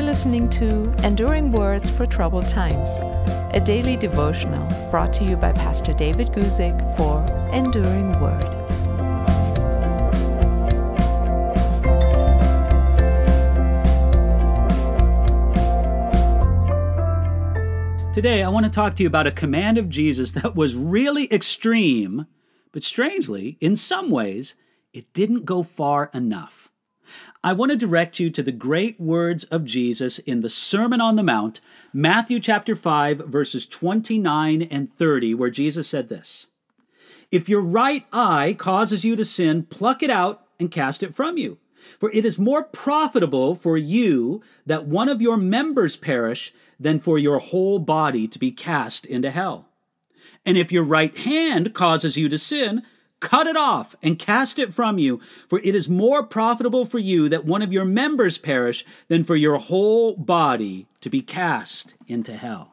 listening to Enduring Words for Troubled Times, a daily devotional brought to you by Pastor David Guzik for Enduring Word. Today, I want to talk to you about a command of Jesus that was really extreme, but strangely, in some ways, it didn't go far enough. I want to direct you to the great words of Jesus in the Sermon on the Mount, Matthew chapter 5, verses 29 and 30, where Jesus said this: "If your right eye causes you to sin, pluck it out and cast it from you. For it is more profitable for you that one of your members perish than for your whole body to be cast into hell. And if your right hand causes you to sin, cut it off and cast it from you, for it is more profitable for you that one of your members perish than for your whole body to be cast into hell."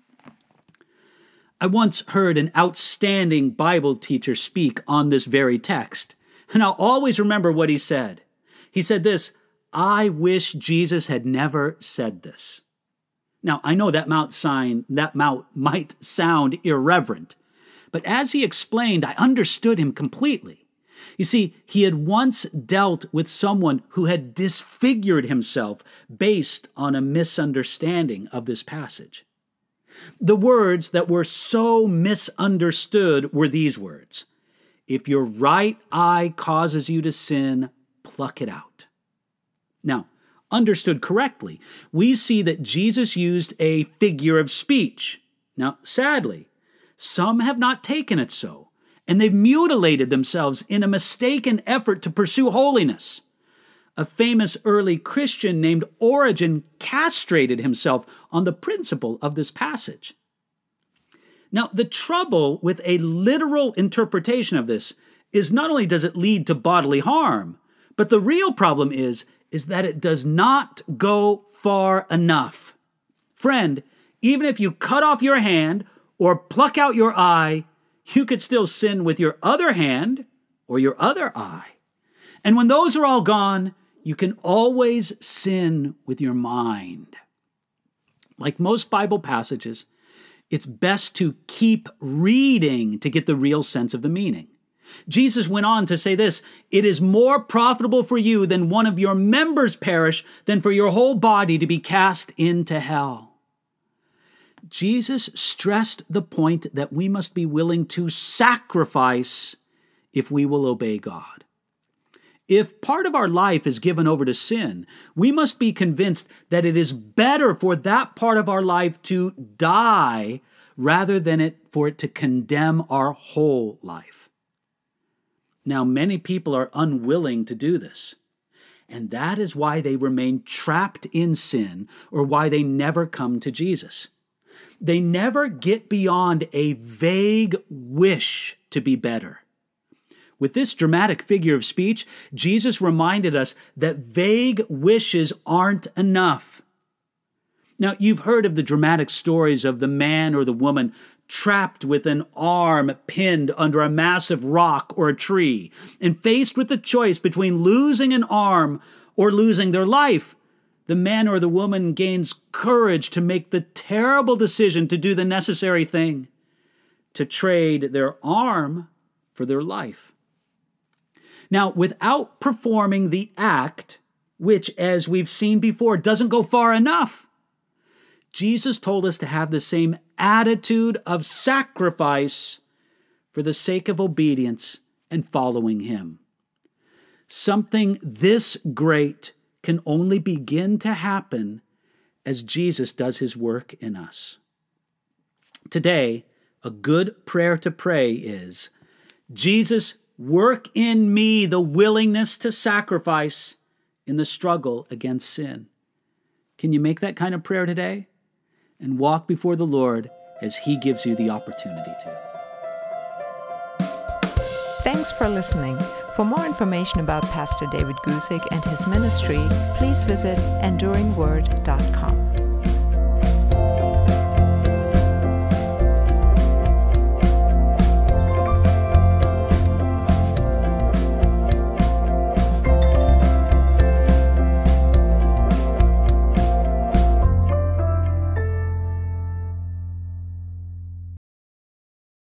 I once heard an outstanding Bible teacher speak on this very text, and I'll always remember what he said. He said this: "I wish Jesus had never said this." Now, I know that might sound irreverent, but as he explained, I understood him completely. You see, he had once dealt with someone who had disfigured himself based on a misunderstanding of this passage. The words that were so misunderstood were these words: "If your right eye causes you to sin, pluck it out." Now, understood correctly, we see that Jesus used a figure of speech. Now, sadly, some have not taken it so, and they've mutilated themselves in a mistaken effort to pursue holiness. A famous early Christian named Origen castrated himself on the principle of this passage. Now, the trouble with a literal interpretation of this is not only does it lead to bodily harm, but the real problem is that it does not go far enough. Friend, even if you cut off your hand or pluck out your eye, you could still sin with your other hand or your other eye. And when those are all gone, you can always sin with your mind. Like most Bible passages, it's best to keep reading to get the real sense of the meaning. Jesus went on to say this: "It is more profitable for you than one of your members perish than for your whole body to be cast into hell." Jesus stressed the point that we must be willing to sacrifice if we will obey God. If part of our life is given over to sin, we must be convinced that it is better for that part of our life to die rather than for it to condemn our whole life. Now, many people are unwilling to do this, and that is why they remain trapped in sin or why they never come to Jesus. They never get beyond a vague wish to be better. With this dramatic figure of speech, Jesus reminded us that vague wishes aren't enough. Now, you've heard of the dramatic stories of the man or the woman trapped with an arm pinned under a massive rock or a tree, and faced with the choice between losing an arm or losing their life. The man or the woman gains courage to make the terrible decision to do the necessary thing, to trade their arm for their life. Now, without performing the act, which, as we've seen before, doesn't go far enough, Jesus told us to have the same attitude of sacrifice for the sake of obedience and following Him. Something this great can only begin to happen as Jesus does His work in us. Today, a good prayer to pray is, "Jesus, work in me the willingness to sacrifice in the struggle against sin." Can you make that kind of prayer today? And walk before the Lord as He gives you the opportunity to. Thanks for listening. For more information about Pastor David Guzik and his ministry, please visit enduringword.com.